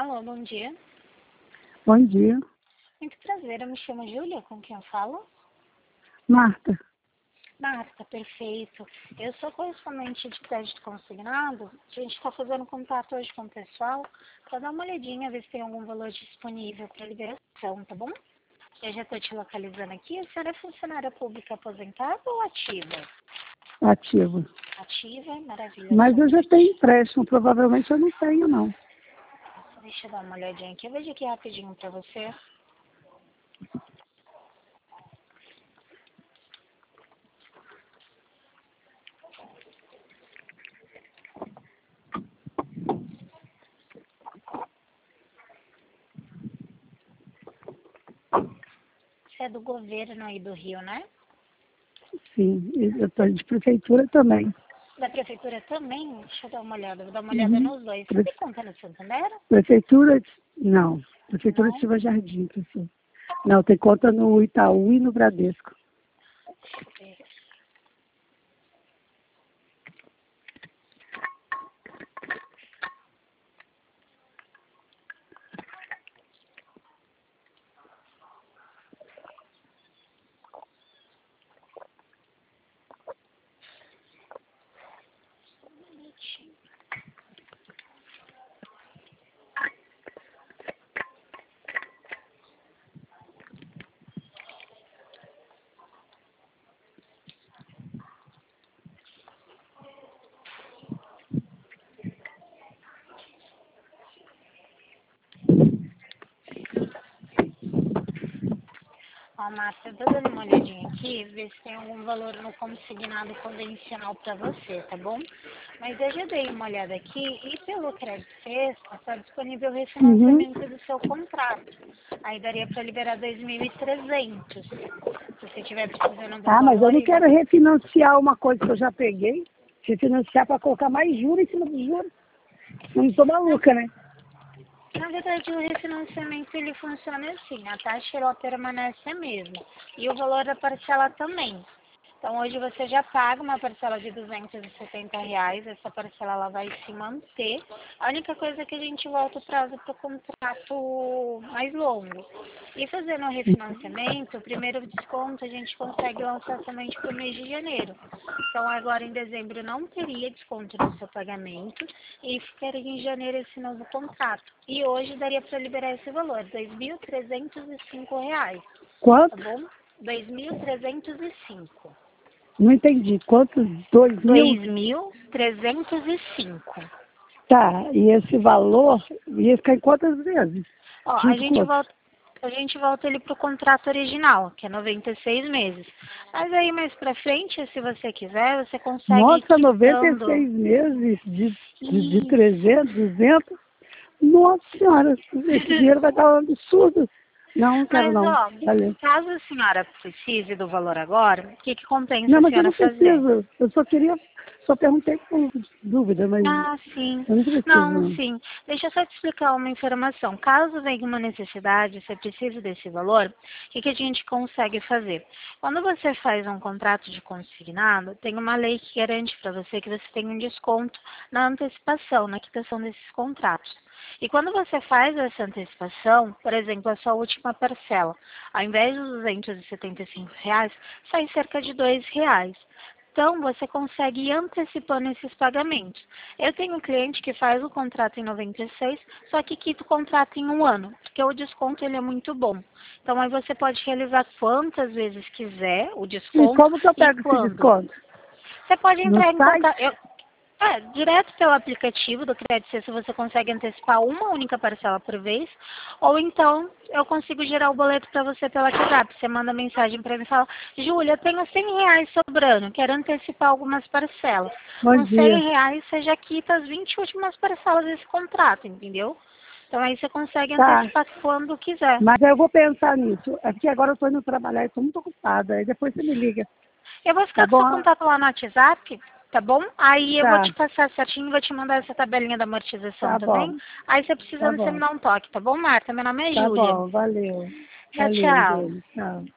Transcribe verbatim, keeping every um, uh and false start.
Alô, bom dia. Bom dia. Muito prazer, eu me chamo Júlia, com quem eu falo? Marta. Marta, perfeito. Eu sou correspondente de crédito consignado. A gente está fazendo contato hoje com o pessoal para dar uma olhadinha, ver se tem algum valor disponível para liberação, tá bom? Eu já estou te localizando aqui. A senhora é funcionária pública aposentada ou ativa? Ativa. Ativa, maravilha. Mas eu já tenho empréstimo, provavelmente eu não tenho, não. Deixa eu dar uma olhadinha aqui. Eu vejo aqui rapidinho para você. Você é do governo aí do Rio, né? Sim, eu estou de prefeitura também. Da prefeitura também? Deixa eu dar uma olhada. Vou dar uma olhada Uhum. nos dois. Você Pre- tem conta no Santander? Prefeitura, não. Prefeitura de Não? Silva Jardim, pessoal. Não, tem conta no Itaú e no Bradesco. Deixa eu ver. Um minutinho. Ó, Márcia, eu tô dando uma olhadinha aqui, ver se tem algum valor no consignado convencional para você, tá bom? Mas eu já dei uma olhada aqui e pelo crédito sexta está disponível o Uhum. refinanciamento do seu contrato. Aí daria para liberar dois mil e trezentos. Se você estiver precisando do Ah, mas eu valor não e vai... quero refinanciar uma coisa que eu já peguei. Refinanciar para colocar mais juros em cima de juros. Eu não estou maluca, né? Na verdade, o refinanciamento ele funciona assim, a taxa ela permanece a mesma e o valor da parcela também. Então, hoje você já paga uma parcela de duzentos e setenta reais, essa parcela ela vai se manter. A única coisa é que a gente volta o prazo para o contrato mais longo. E fazendo o refinanciamento, o primeiro desconto a gente consegue lançar somente para o mês de janeiro. Então, agora em dezembro não teria desconto no seu pagamento e ficaria em janeiro esse novo contrato. E hoje daria para liberar esse valor, dois mil trezentos e cinco reais, tá Quanto? bom? dois mil trezentos e cinco. Não entendi. Quantos? Dois mil? dois mil trezentos e cinco. Tá, e esse valor ia ficar em quantas vezes? Ó, a Junto com gente outros. volta, a gente volta ele pro contrato original, que é noventa e seis meses. Mas aí mais pra frente, se você quiser, você consegue ir Nossa, noventa e quitando. seis meses de, de, de Isso. trezentos, duzentos. Nossa senhora, esse dinheiro vai dar um absurdo. Não, não quero Mas, não. ó, Valeu. caso a senhora precise do valor agora, o que que compensa Não, a mas eu senhora não fazer? preciso. Eu só queria, só perguntei por dúvida, mas Ah, sim. eu não preciso Não, não. sim. Deixa eu só te explicar uma informação. Caso venha uma necessidade, você precise desse valor, o que, que a gente consegue fazer? Quando você faz um contrato de consignado, tem uma lei que garante para você que você tem um desconto na antecipação, na quitação desses contratos. E quando você faz essa antecipação, por exemplo, a sua última parcela, ao invés dos duzentos e setenta e cinco reais, sai cerca de dois reais. Então, você consegue ir antecipando esses pagamentos. Eu tenho um cliente que faz o contrato em noventa e seis, só que quita o contrato em um ano, porque o desconto ele é muito bom. Então, aí você pode realizar quantas vezes quiser o E desconto como que eu e pego esse quando. desconto? Você pode No entrar em site? contato... Eu, é, direto pelo aplicativo do Crédito Sexta você consegue antecipar uma única parcela por vez, ou então eu consigo gerar o boleto para você pelo WhatsApp. Você manda mensagem para mim e fala, Júlia, eu tenho cem reais sobrando, quero antecipar algumas parcelas. Bom Com cem dia. reais você já quita as vinte últimas parcelas desse contrato, entendeu? Então aí você consegue Tá. antecipar quando quiser. Mas eu vou pensar nisso. É porque agora eu estou indo trabalhar e estou muito ocupada. Aí depois você me liga. Eu vou Tá ficar com seu bom? contato lá no WhatsApp, tá bom? Aí eu vou Tá. te passar certinho, vou te mandar essa tabelinha da amortização Tá também. bom. Aí você Tá precisando, você me bom. dá um toque, tá bom, Marta? Meu nome é Tá Júlia. bom. Valeu. Tchau, Valeu, tchau. Júlio. Tchau.